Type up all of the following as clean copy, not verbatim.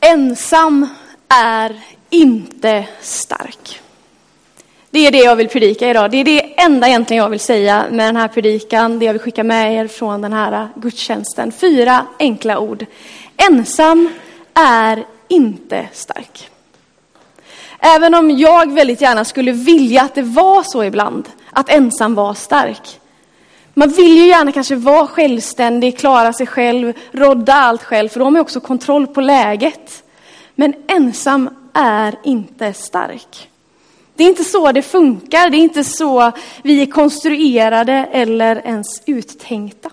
Ensam är inte stark. Det är det jag vill predika idag. Det är det enda egentligen jag vill säga med den här predikan. Det jag vill skicka med er från den här gudstjänsten. 4 enkla ord. Ensam är inte stark. Även om jag väldigt gärna skulle vilja att det var så ibland. Att ensam var stark. Man vill ju gärna kanske vara självständig, klara sig själv, rodda allt själv. För de har också kontroll på läget. Men ensam är inte stark. Det är inte så det funkar. Det är inte så vi är konstruerade eller ens uttänkta.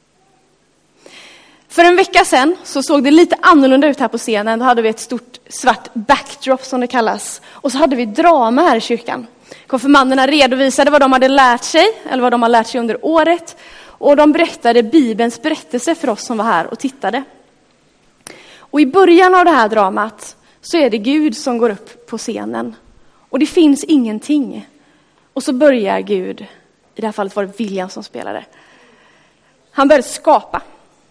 För en vecka sedan så såg det lite annorlunda ut här på scenen. Då hade vi ett stort svart backdrop som det kallas. Och så hade vi drama här i kyrkan. Konfirmanderna redovisade vad de hade lärt sig. Eller vad de har lärt sig under året. Och de berättade Bibelns berättelse för oss som var här och tittade. Och i början av det här dramat så är det Gud som går upp på scenen. Och det finns ingenting. Och så börjar Gud, i det här fallet var det William som spelade. Han började skapa.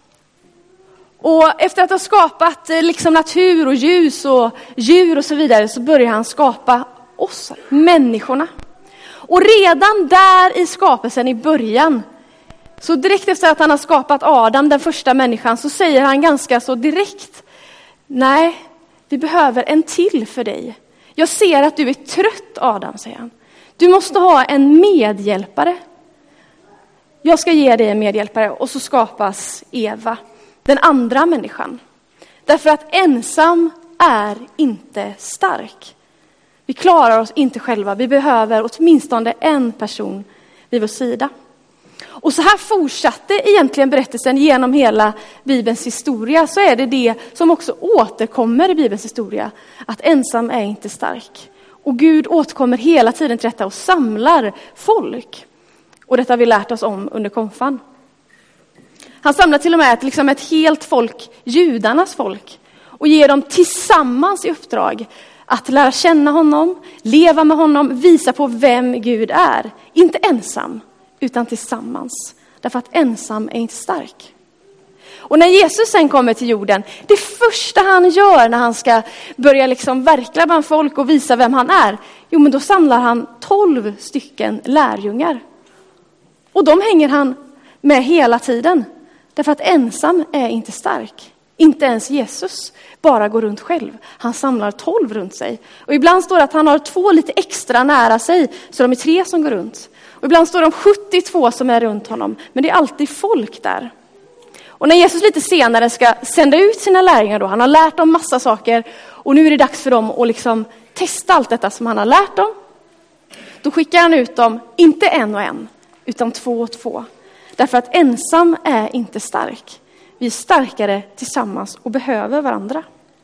Och efter att ha skapat liksom natur och ljus och djur och så vidare så börjar han skapa oss, människorna. Och redan där i skapelsen i början, så direkt efter att han har skapat Adam, den första människan, så säger han ganska så direkt: nej, vi behöver en till för dig. Jag ser att du är trött, Adam, säger han. Du måste ha en medhjälpare. Jag ska ge dig en medhjälpare. Och så skapas Eva, den andra människan. Därför att ensam är inte stark. Vi klarar oss inte själva. Vi behöver åtminstone en person vid vår sida. Och så här fortsatte egentligen berättelsen genom hela Bibelns historia. Så är det som också återkommer i Bibelns historia. Att ensam är inte stark. Och Gud återkommer hela tiden till detta och samlar folk. Och detta har vi lärt oss om under konfan. Han samlar till och med liksom ett helt folk, judarnas folk. Och ger dem tillsammans i uppdrag att lära känna honom, leva med honom, visa på vem Gud är. Inte ensam, utan tillsammans. Därför att ensam är inte stark. Och när Jesus sen kommer till jorden, det första han gör när han ska börja liksom verkla bland folk och visa vem han är, jo men då samlar han 12 stycken lärjungar. Och de hänger han med hela tiden. Därför att ensam är inte stark. Inte ens Jesus bara går runt själv. Han samlar 12 runt sig. Och ibland står det att han har 2 lite extra nära sig. Så de är 3 som går runt. Och ibland står det 72 som är runt honom. Men det är alltid folk där. Och när Jesus lite senare ska sända ut sina lärjungar då. Han har lärt dem massa saker. Och nu är det dags för dem att liksom testa allt detta som han har lärt dem. Då skickar han ut dem, inte en och en, utan 2 och 2. Därför att ensam är inte stark. Vi är starkare tillsammans och behöver varandra.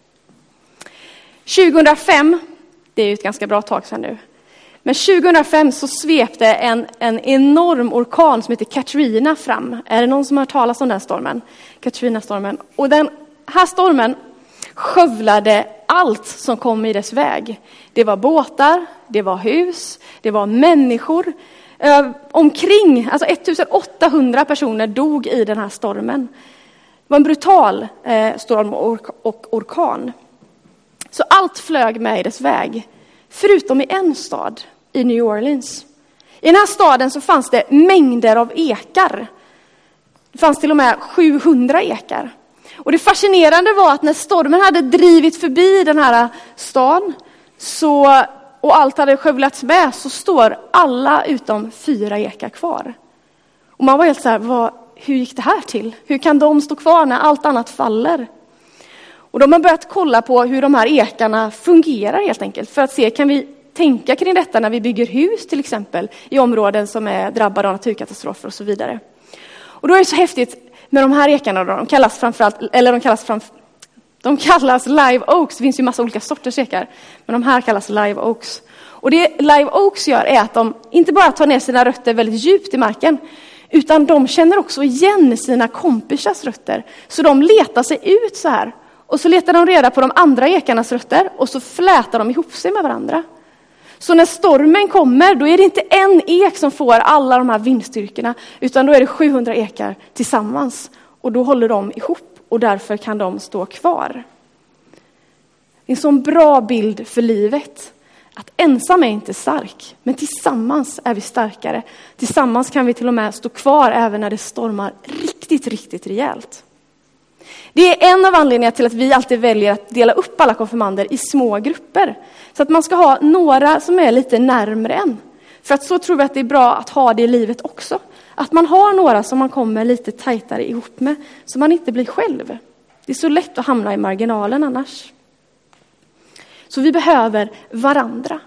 2005, det är ju ett ganska bra tag sedan nu. Men 2005 så svepte en enorm orkan som heter Katrina fram. Är det någon som har hört talas om den stormen? Katrina-stormen. Och den här stormen skövlade allt som kom i dess väg. Det var båtar, det var hus, det var människor. Omkring 1800 personer dog i den här stormen. Det var en brutal storm och orkan. Så allt flög med i dess väg. Förutom i en stad, i New Orleans. I den här staden så fanns det mängder av ekar. Det fanns till och med 700 ekar. Och det fascinerande var att när stormen hade drivit förbi den här stan och allt hade skövlats med, så står alla utom 4 ekar kvar. Och man var helt så här, hur gick det här till? Hur kan de stå kvar när allt annat faller? Och de har börjat kolla på hur de här ekarna fungerar helt enkelt. För att se, kan vi tänka kring detta när vi bygger hus till exempel i områden som är drabbade av naturkatastrofer och så vidare. Och då är det så häftigt med de här ekarna då. De kallas live oaks. Det finns ju massa olika sorters ekar. Men de här kallas live oaks. Och det live oaks gör är att de inte bara tar ner sina rötter väldigt djupt i marken. Utan de känner också igen sina kompisars rötter. Så de letar sig ut så här. Och så letar de reda på de andra ekarnas rötter. Och så flätar de ihop sig med varandra. Så när stormen kommer, då är det inte en ek som får alla de här vindstyrkorna. Utan då är det 700 ekar tillsammans. Och då håller de ihop. Och därför kan de stå kvar. Det är en sån bra bild för livet. Att ensam är inte stark, men tillsammans är vi starkare. Tillsammans kan vi till och med stå kvar även när det stormar riktigt, riktigt rejält. Det är en av anledningarna till att vi alltid väljer att dela upp alla konfirmander i små grupper. Så att man ska ha några som är lite närmare än. För att så tror vi att det är bra att ha det i livet också. Att man har några som man kommer lite tajtare ihop med, så man inte blir själv. Det är så lätt att hamna i marginalen annars. Så vi behöver varandra.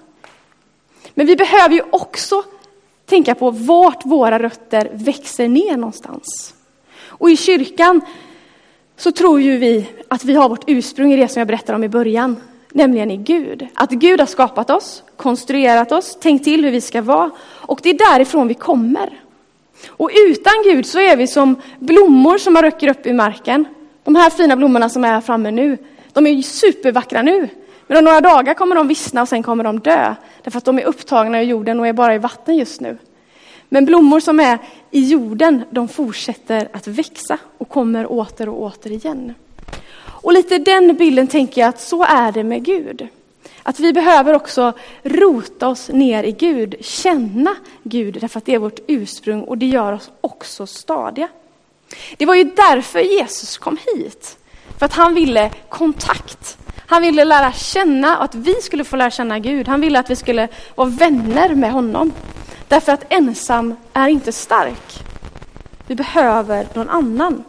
Men vi behöver ju också tänka på vart våra rötter växer ner någonstans. Och i kyrkan så tror ju vi att vi har vårt ursprung i det som jag berättade om i början. Nämligen i Gud. Att Gud har skapat oss, konstruerat oss, tänkt till hur vi ska vara. Och det är därifrån vi kommer. Och utan Gud så är vi som blommor som man röker upp i marken. De här fina blommorna som är här framme nu, de är ju supervackra nu. Men om några dagar kommer de vissna och sen kommer de dö. Därför att de är upptagna i jorden och är bara i vatten just nu. Men blommor som är i jorden, de fortsätter att växa och kommer åter och åter igen. Och lite den bilden tänker jag att så är det med Gud. Att vi behöver också rota oss ner i Gud, känna Gud, därför att det är vårt ursprung och det gör oss också stadiga. Det var ju därför Jesus kom hit. För att han ville kontakt. Han ville lära känna, att vi skulle få lära känna Gud. Han ville att vi skulle vara vänner med honom. Därför att ensam är inte stark. Vi behöver någon annan.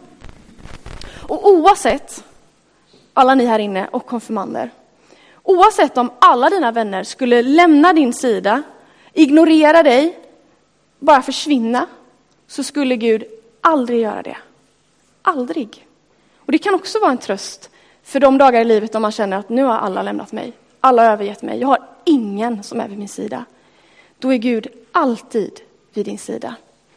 Och oavsett, alla ni här inne och konfirmander, oavsett om alla dina vänner skulle lämna din sida, ignorera dig, bara försvinna, så skulle Gud aldrig göra det. Aldrig. Och det kan också vara en tröst för de dagar i livet då man känner att nu har alla lämnat mig. Alla har övergett mig. Jag har ingen som är vid min sida. Då är Gud alltid vid din sida.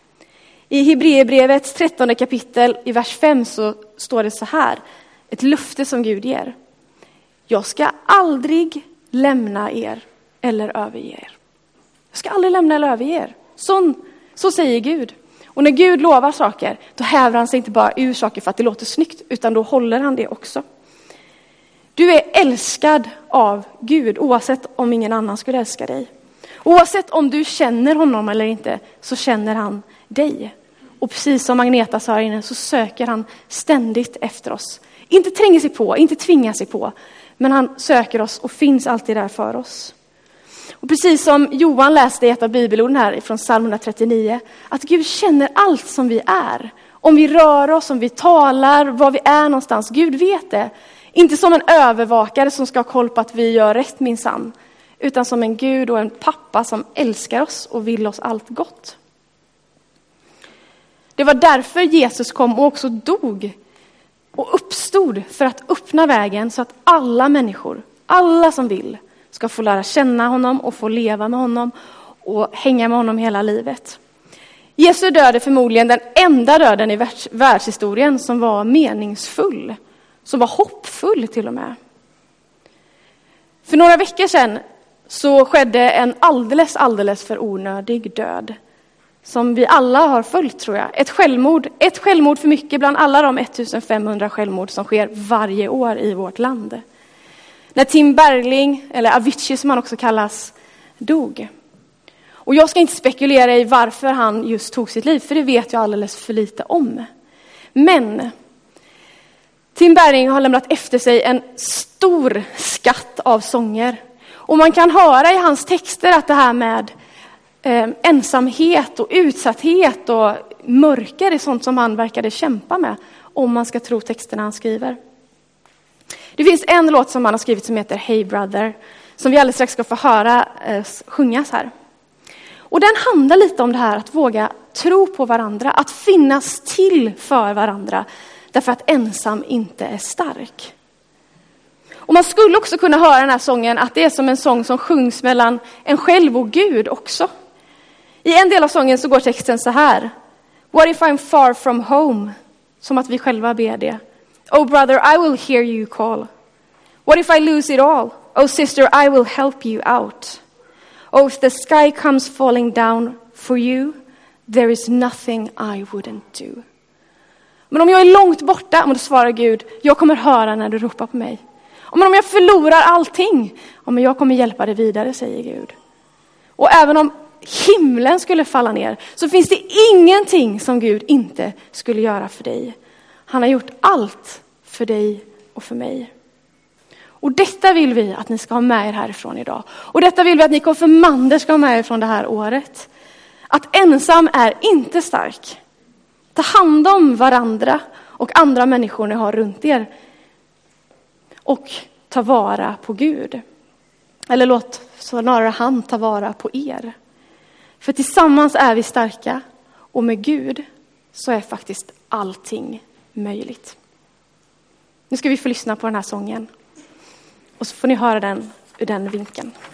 I Hebreerbrevets 13 kapitel i vers 5 så står det så här. Ett löfte som Gud ger. Jag ska aldrig lämna er eller överge er. Jag ska aldrig lämna eller överge er. Så säger Gud. Och när Gud lovar saker, då häver han sig inte bara ur saker för att det låter snyggt, utan då håller han det också. Du är älskad av Gud, oavsett om ingen annan skulle älska dig. Oavsett om du känner honom eller inte, så känner han dig. Och precis som Agneta sa här inne, så söker han ständigt efter oss. Inte tränger sig på, inte tvingar sig på, men han söker oss och finns alltid där för oss. Och precis som Johan läste i ett av bibelorden här från Psalm 139, att Gud känner allt som vi är. Om vi rör oss, om vi talar, var vi är någonstans. Gud vet det. Inte som en övervakare som ska ha koll på att vi gör rätt minsann, utan som en Gud och en pappa som älskar oss och vill oss allt gott. Det var därför Jesus kom och också dog och uppstod, för att öppna vägen så att alla människor, alla som vill, ska få lära känna honom och få leva med honom och hänga med honom hela livet. Jesu död är förmodligen den enda döden i världshistorien som var meningsfull, som var hoppfull till och med. För några veckor sedan så skedde en alldeles för onödig död som vi alla har följt, tror jag. Ett självmord för mycket bland alla de 1500 självmord som sker varje år i vårt land. När Tim Bergling, eller Avicii som han också kallas, dog. Och jag ska inte spekulera i varför han just tog sitt liv, för det vet jag alldeles för lite om. Men Tim Bergling har lämnat efter sig en stor skatt av sånger. Och man kan höra i hans texter att det här med ensamhet och utsatthet och mörker är sånt som han verkade kämpa med, om man ska tro texterna han skriver. Det finns en låt som han har skrivit som heter Hey Brother, som vi alldeles strax ska få höra sjungas här. Och den handlar lite om det här att våga tro på varandra, att finnas till för varandra, därför att ensam inte är stark. Och man skulle också kunna höra den här sången att det är som en sång som sjungs mellan en själv och Gud också. I en del av sången så går texten så här. What if I'm far from home? Som att vi själva ber det. Oh brother, I will hear you call. What if I lose it all? Oh sister, I will help you out. Oh, if the sky comes falling down for you, there is nothing I wouldn't do. Men om jag är långt borta, då svarar Gud, jag kommer höra när du ropar på mig. Men om jag förlorar allting, men jag kommer hjälpa dig vidare, säger Gud. Och även om himlen skulle falla ner så finns det ingenting som Gud inte skulle göra för dig. Han har gjort allt för dig och för mig. Och detta vill vi att ni ska ha med er härifrån idag. Och detta vill vi att ni konfirmander ska ha med er från det här året. Att ensam är inte stark. Ta hand om varandra och andra människor ni har runt er. Och ta vara på Gud. Eller låt snarare han ta vara på er. För tillsammans är vi starka. Och med Gud så är faktiskt allting möjligt. Nu ska vi få lyssna på den här sången. Och så får ni höra den ur den vinkeln.